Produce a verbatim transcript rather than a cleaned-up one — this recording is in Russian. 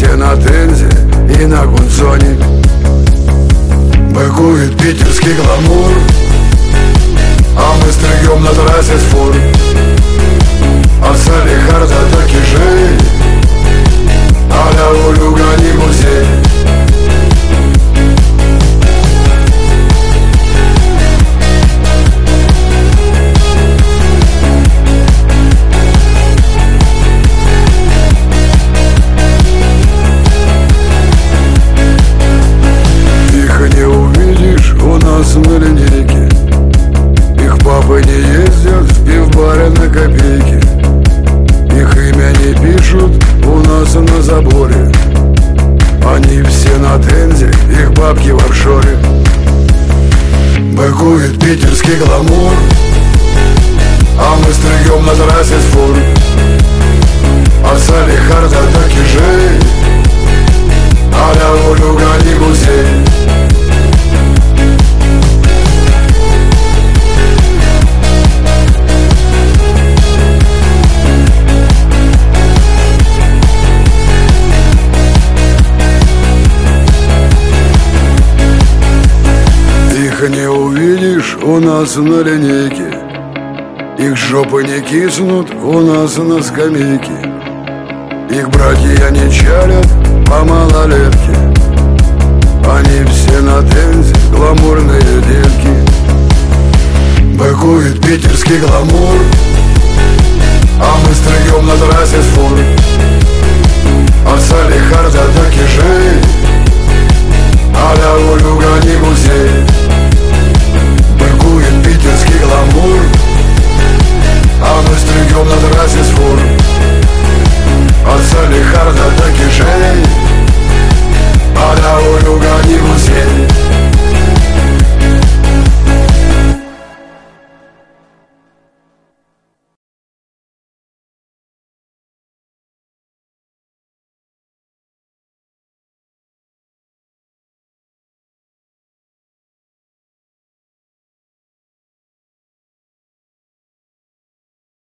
все на Тензе и на Гудзоне. Быкует питерский гламур, а мы стригем на трассе с фур. От Салихарда до Кижей, а-ля Улюга не музей. На линейке их папы не ездят и в баре на копейки. Их имя не пишут у нас на заборе. Они все на Тензе, их бабки в офшоре. Быкует питерский гламур, а мы стригем на трассе с фур. От Салихарда до Кижей, а-ля Улюга не музей. Их не увидишь у нас на линейке, их жопы не киснут у нас на скамейке. Их братья не чалят по малолетке. Они все на Тензе, гламурные девки. Быкует питерский гламур,